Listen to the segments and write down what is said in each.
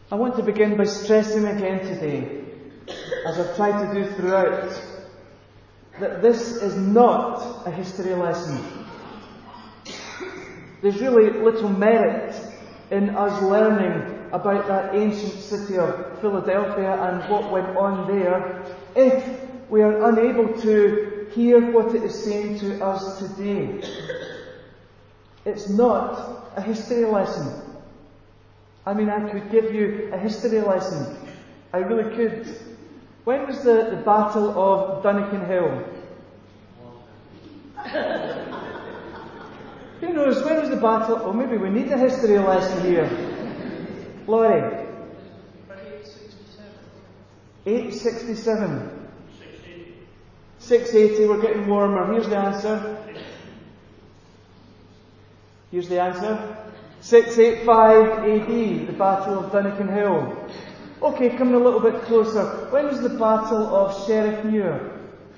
I want to begin by stressing again today, as I've tried to do throughout, that this is not a history lesson. There's really little merit in us learning about that ancient city of Philadelphia and what went on there if we are unable to hear what it is saying to us today. It's not a history lesson. I mean, I could give you a history lesson. I really could. When was the Battle of Dunnikin Hill? Who knows? When was the battle? Oh, maybe we need a history lesson here. Laurie? 867. 680. We're getting warmer. Here's the answer. Here's the answer. 685 AD, the Battle of Dunnikin Hill. Okay, coming a little bit closer. When was the Battle of Sheriffmuir?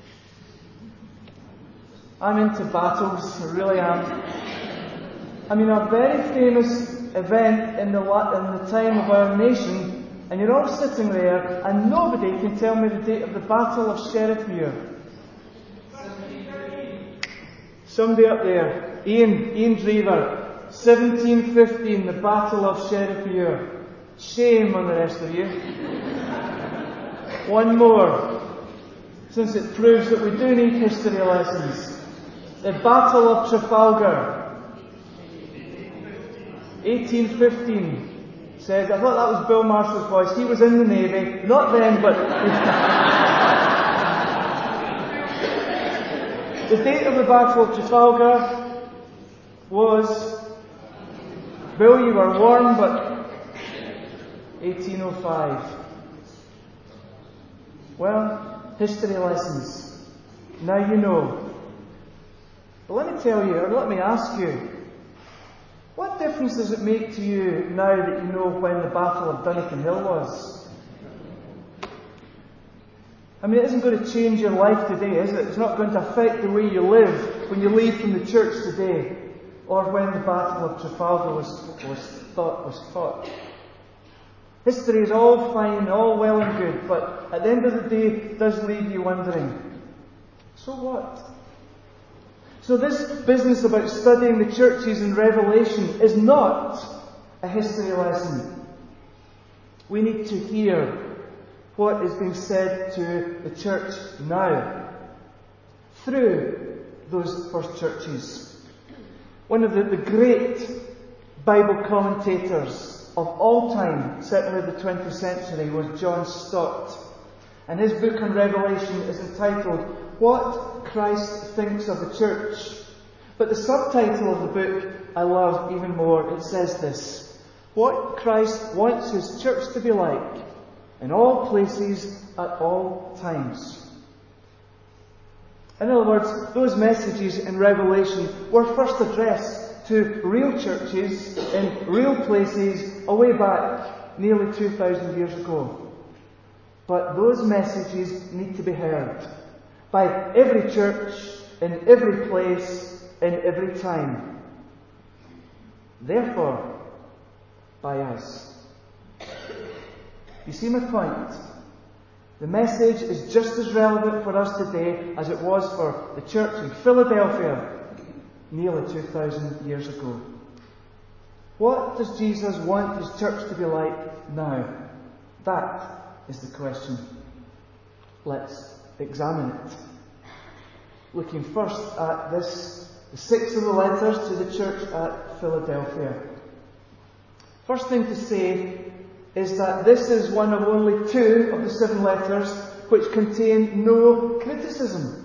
I'm into battles, I really am. I mean, a very famous event in the time of our nation, and you're all sitting there, and nobody can tell me the date of the Battle of Sheriffmuir. Somebody up there. Ian Drever. 1715, the Battle of Sheriffmuir. Shame on the rest of you. One more, since it proves that we do need history lessons. The Battle of Trafalgar. 1815. Said, I thought that was Bill Marshall's voice. He was in the Navy. Not then, but... The date of the Battle of Trafalgar was... Bill, you were warm, but 1805. Well, history lessons. Now you know. But let me tell you, or let me ask you, what difference does it make to you now that you know when the Battle of Dunnikin Hill was? I mean, it isn't going to change your life today, is it? It's not going to affect the way you live when you leave from the church today, or when the Battle of Trafalgar was fought. History is all fine, all well and good, but at the end of the day, it does leave you wondering, so what? So this business about studying the churches in Revelation is not a history lesson. We need to hear what is being said to the church now through those first churches. One of the great Bible commentators of all time, certainly the 20th century, was John Stott. And his book on Revelation is entitled, What Christ Thinks of the Church. But the subtitle of the book I love even more. It says this: What Christ wants his church to be like in all places at all times. In other words, those messages in Revelation were first addressed to real churches in real places away back nearly 2,000 years ago. But those messages need to be heard by every church, in every place, in every time. Therefore, by us. You see my point? The message is just as relevant for us today as it was for the church in Philadelphia nearly 2,000 years ago. What does Jesus want his church to be like now? That is the question. Let's examine it. Looking first at this, the 6 of the letters to the church at Philadelphia. First thing to say is that this is one of only 2 of the 7 letters which contain no criticism.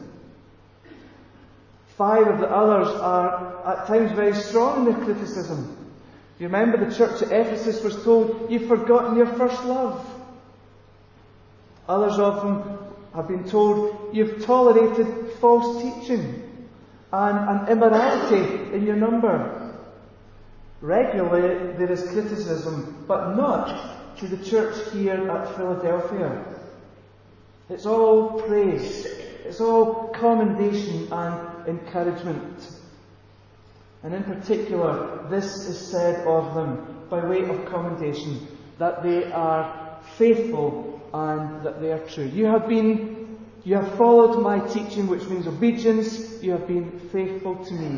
5 of the others are at times very strong in their criticism. You remember the church at Ephesus was told, you've forgotten your first love. Others of them have been told, you've tolerated false teaching and immorality in your number. Regularly there is criticism, but not to the church here at Philadelphia. It's all praise. It's all commendation and encouragement. And in particular, this is said of them by way of commendation. that they are faithful and that they are true. You have followed my teaching, which means obedience. You have been faithful to me.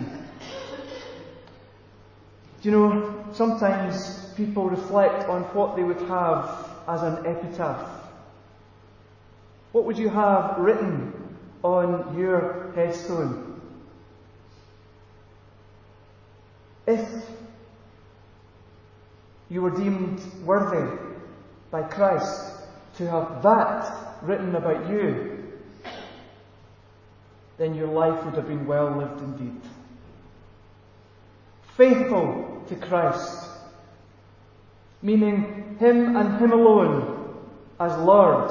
Do you know, sometimes people reflect on what they would have as an epitaph. What would you have written on your headstone? If you were deemed worthy by Christ to have that written about you, then your life would have been well lived indeed. Faithful to Christ, meaning Him and Him alone as Lord,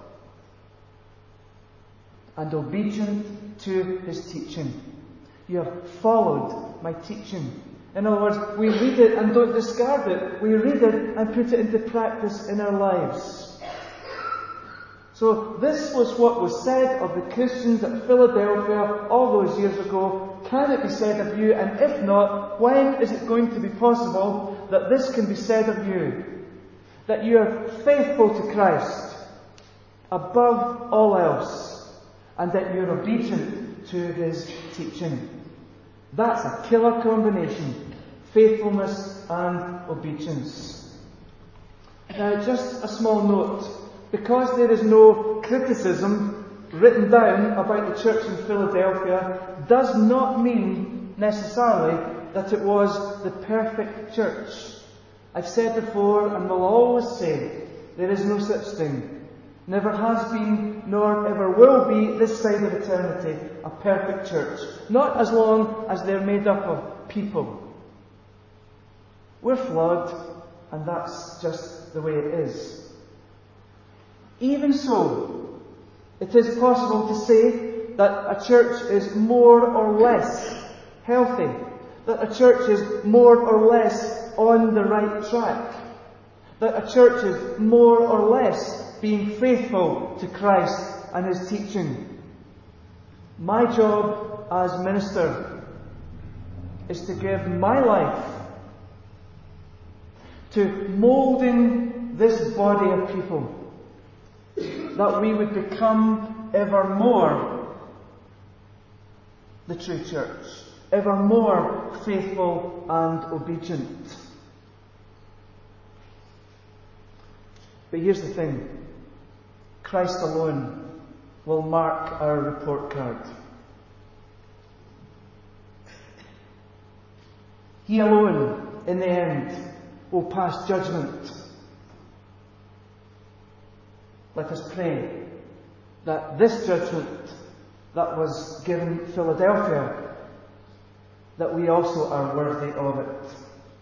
and obedient to His teaching. You have followed my teaching. In other words, we read it and don't discard it. We read it and put it into practice in our lives. So this was what was said of the Christians at Philadelphia all those years ago. Can it be said of you? And if not, when is it going to be possible that this can be said of you? That you are faithful to Christ above all else, and that you're obedient to His teaching. That's a killer combination. Faithfulness and obedience. Now, just a small note. Because there is no criticism written down about the church in Philadelphia, does not mean necessarily that it was the perfect church. I've said before, and will always say, there is no such thing. Never has been, nor ever will be, this side of eternity, a perfect church. Not as long as they're made up of people. We're flawed, and that's just the way it is. Even so, it is possible to say that a church is more or less healthy, that a church is more or less on the right track, that a church is more or less being faithful to Christ and His teaching. My job as minister is to give my life to moulding this body of people, that we would become ever more the true church, ever more faithful and obedient. But here's the thing. Christ alone will mark our report card. He alone, in the end, will pass judgment. Let us pray that this judgment that was given Philadelphia, that we also are worthy of it.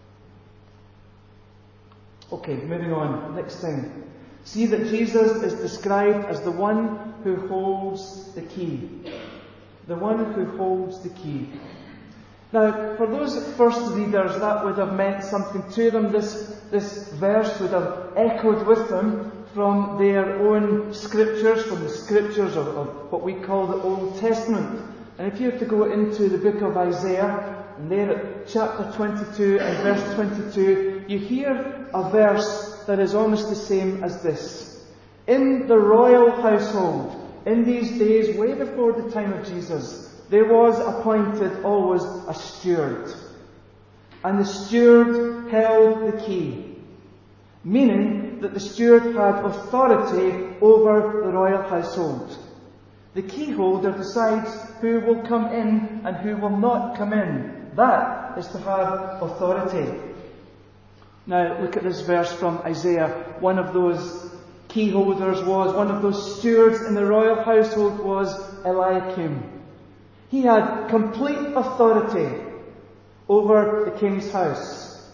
Okay, moving on. Next thing. See that Jesus is described as the one who holds the key. The one who holds the key. Now, for those first readers, that would have meant something to them. This verse would have echoed with them from their own scriptures, from the scriptures of what we call the Old Testament. And if you were to go into the book of Isaiah, and there at chapter 22 and verse 22, you hear a verse that is almost the same as this. In the royal household, in these days, way before the time of Jesus, there was appointed always a steward. And the steward held the key, meaning that the steward had authority over the royal household. The key holder decides who will come in and who will not come in. That is to have authority. Now, look at this verse from Isaiah. One of those key holders one of those stewards in the royal household was Eliakim. He had complete authority over the king's house.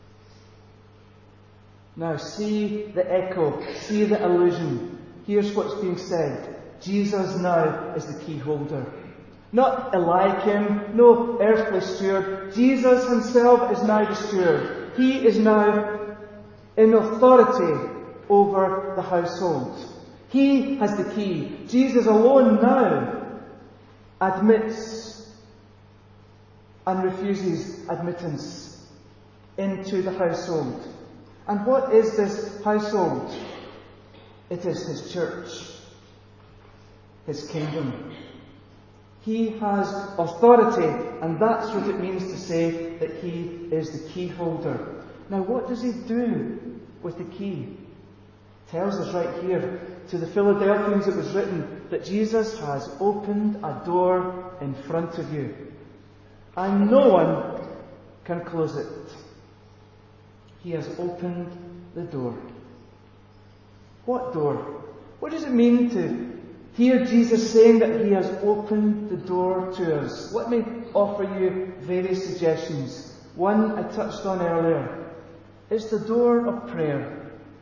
Now, see the echo, see the allusion. Here's what's being said. Jesus now is the key holder. Not Eliakim, no earthly steward. Jesus himself is now the steward. He is now in authority over the household. He has the key. Jesus alone now admits and refuses admittance into the household. And what is this household? It is his church, his kingdom. He has authority, and that's what it means to say that he is the key holder. Now, what does he do with the key? It tells us right here, to the Philadelphians it was written that Jesus has opened a door in front of you, and no one can close it. He has opened the door. What door? What does it mean to hear Jesus saying that he has opened the door to us? Let me offer you various suggestions. One I touched on earlier. It's the door of prayer.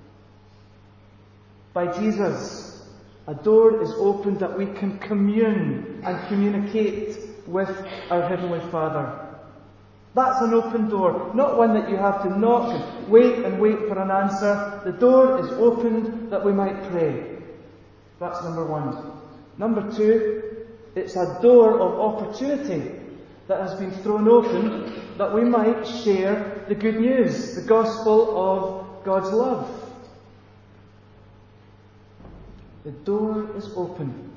By Jesus, a door is opened that we can commune and communicate with our Heavenly Father. That's an open door, not one that you have to knock and wait for an answer. The door is opened that we might pray. That's number one. Number two, it's a door of opportunity that has been thrown open that we might share the good news, the gospel of God's love. The door is open.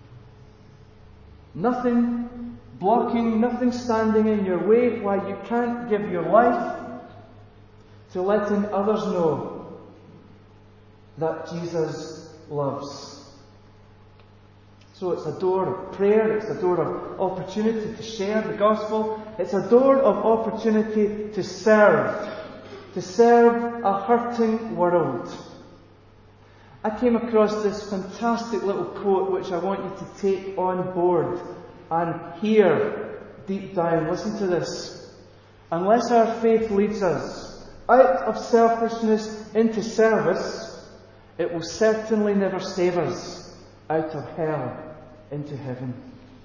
Nothing blocking, nothing standing in your way why you can't give your life to letting others know that Jesus loves. So it's a door of prayer, it's a door of opportunity to share the gospel, it's a door of opportunity to serve a hurting world. I came across this fantastic little quote which I want you to take on board and hear deep down. Listen to this. Unless our faith leads us out of selfishness into service, it will certainly never save us out of hell into heaven.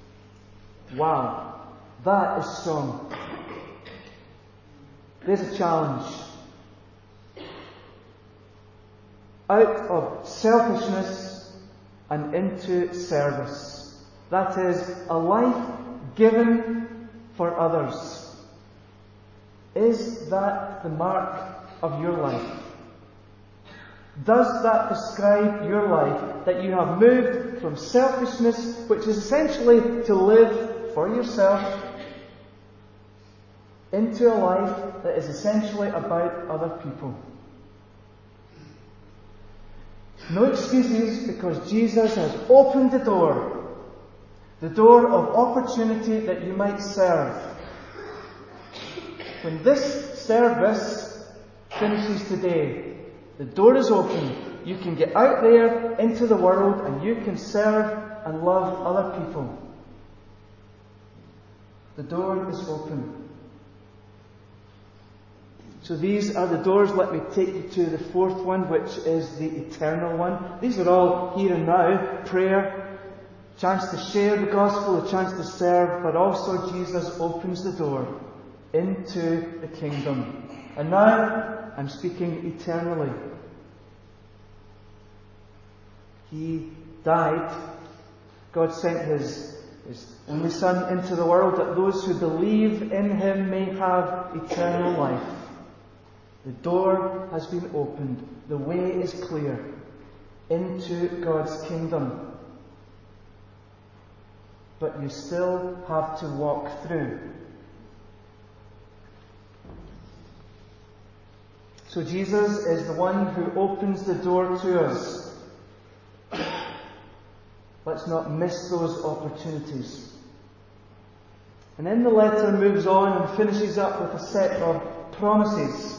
Wow, that is strong. There's a challenge. Out of selfishness and into service. That is, a life given for others. Is that the mark of your life? Does that describe your life, that you have moved from selfishness, which is essentially to live for yourself, into a life that is essentially about other people? No excuses, because Jesus has opened the door of opportunity that you might serve. When this service finishes today, the door is open. You can get out there into the world and you can serve and love other people. The door is open. So these are the doors. Let me take you to the fourth one, which is the eternal one. These are all here and now. Prayer, chance to share the gospel, a chance to serve, but also Jesus opens the door into the kingdom. And now I'm speaking eternally. He died. God sent His only Son into the world that those who believe in Him may have eternal life. The door has been opened. The way is clear into God's kingdom. But you still have to walk through. So Jesus is the one who opens the door to us. Let's not miss those opportunities. And then the letter moves on and finishes up with a set of promises.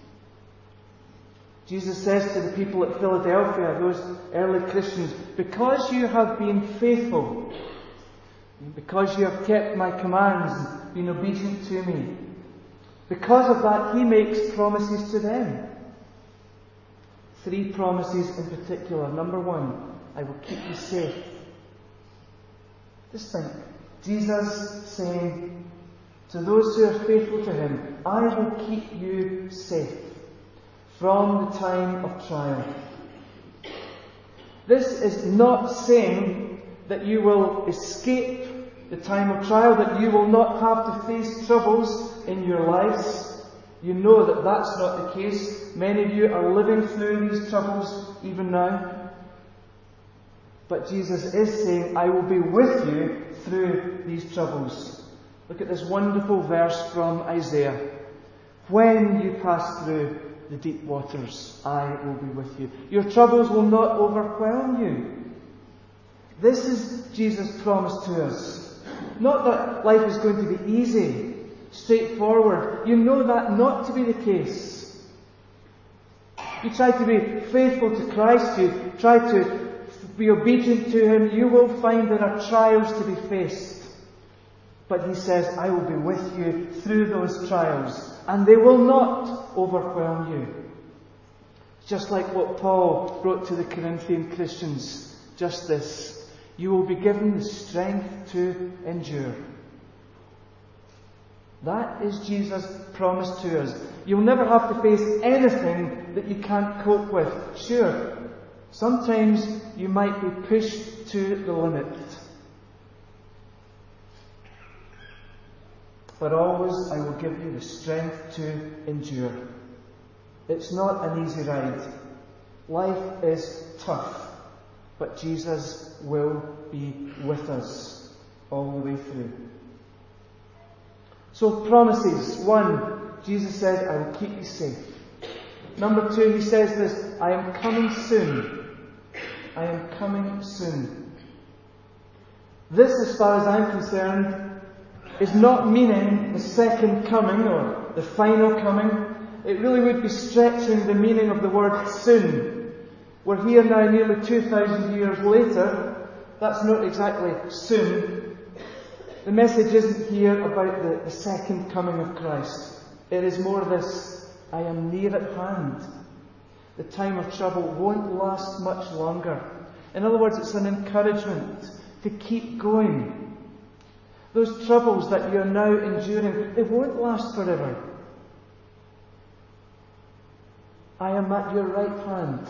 Jesus says to the people at Philadelphia, those early Christians, because you have been faithful, because you have kept my commands and been obedient to me, because of that, He makes promises to them. 3 promises in particular. Number 1, I will keep you safe. Just think, Jesus saying to those who are faithful to Him, I will keep you safe from the time of trial. This is not saying that you will escape the time of trial, that you will not have to face troubles in your lives. You know that that's not the case. Many of you are living through these troubles even now. But Jesus is saying, I will be with you through these troubles. Look at this wonderful verse from Isaiah. When you pass through the deep waters, I will be with you. Your troubles will not overwhelm you. This is Jesus' promise to us. Not that life is going to be easy, straightforward. You know that not to be the case. You try to be faithful to Christ, you try to be obedient to Him, you will find there are trials to be faced. But He says, I will be with you through those trials, and they will not overwhelm you. Just like what Paul wrote to the Corinthian Christians, just this: you will be given the strength to endure. That is Jesus' promise to us. You'll never have to face anything that you can't cope with. Sure, sometimes you might be pushed to the limit. But always I will give you the strength to endure. It's not an easy ride. Life is tough. But Jesus will be with us all the way through. So promises. 1, Jesus said, I will keep you safe. Number 2, He says this, I am coming soon. I am coming soon. This, as far as I'm concerned, is not meaning the second coming or the final coming. It really would be stretching the meaning of the word soon. We're here now nearly 2,000 years later. That's not exactly soon. The message isn't here about the second coming of Christ. It is more this, I am near at hand. The time of trouble won't last much longer. In other words, it's an encouragement to keep going. Those troubles that you're now enduring, they won't last forever. I am at your right hand.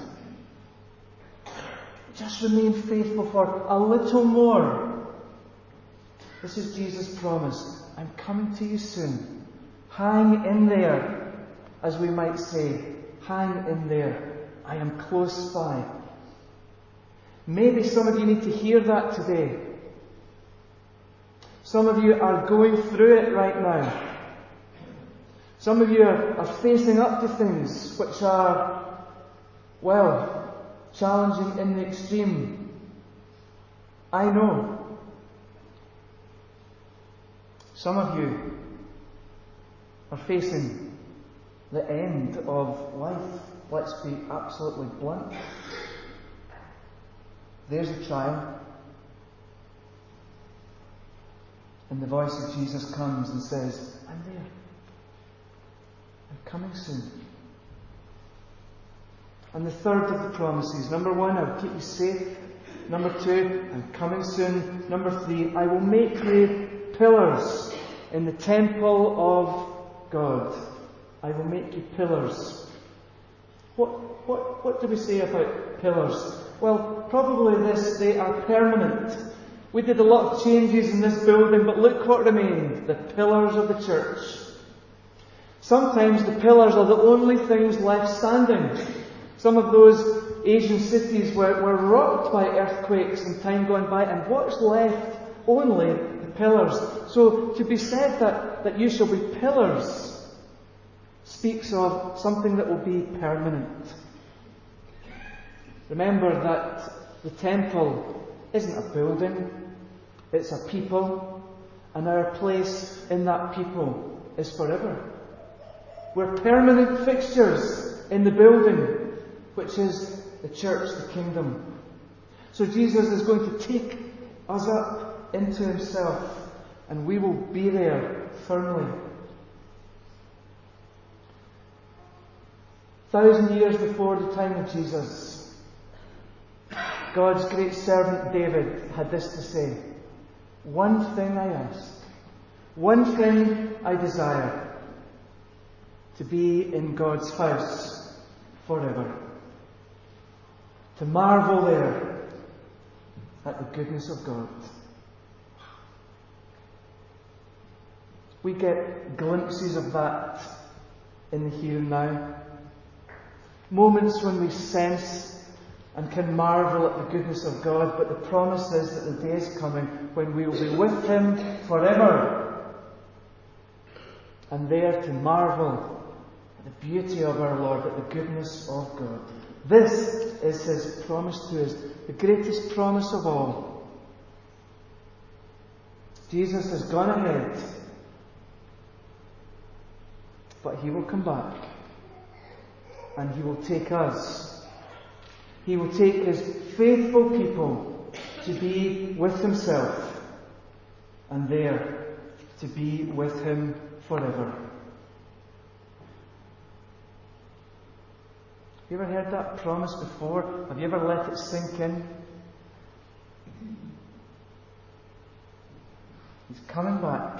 Just remain faithful for a little more. This is Jesus' promise. I'm coming to you soon. Hang in there, as we might say. Hang in there. I am close by. Maybe some of you need to hear that today. Some of you are going through it right now. Some of you are facing up to things which are, well, challenging in the extreme. I know. Some of you are facing the end of life. Let's be absolutely blunt. There's a trial. And the voice of Jesus comes and says, I'm there. I'm coming soon. And the third of the promises. Number 1, I'll keep you safe. Number 2, I'm coming soon. Number 3, I will make you pillars in the temple of God. I will make you pillars. What do we say about pillars? Well, probably this, they are permanent. We did a lot of changes in this building, but look what remained, the pillars of the church. Sometimes the pillars are the only things left standing. Some of those Asian cities were rocked by earthquakes in time gone by, and what's left? Only the pillars. So to be said that you shall be pillars speaks of something that will be permanent. Remember that the temple isn't a building, it's a people, and our place in that people is forever. We're permanent fixtures in the building, which is the church, the kingdom. So Jesus is going to take us up into Himself, and we will be there firmly. 1,000 years before the time of Jesus, God's great servant David had this to say, one thing I ask, one thing I desire, to be in God's house forever. To marvel there at the goodness of God. We get glimpses of that in the here and now. Moments when we sense and can marvel at the goodness of God, but the promise is that the day is coming when we will be with Him forever, and there to marvel at the beauty of our Lord, at the goodness of God. This is His promise to us, the greatest promise of all. Jesus has gone ahead, but He will come back, and He will take us. He will take His faithful people to be with Himself, and there to be with Him forever. Have you ever heard that promise before? Have you ever let it sink in? He's coming back,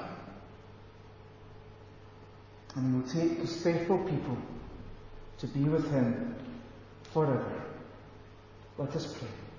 and He will take His faithful people to be with Him forever. Let us pray.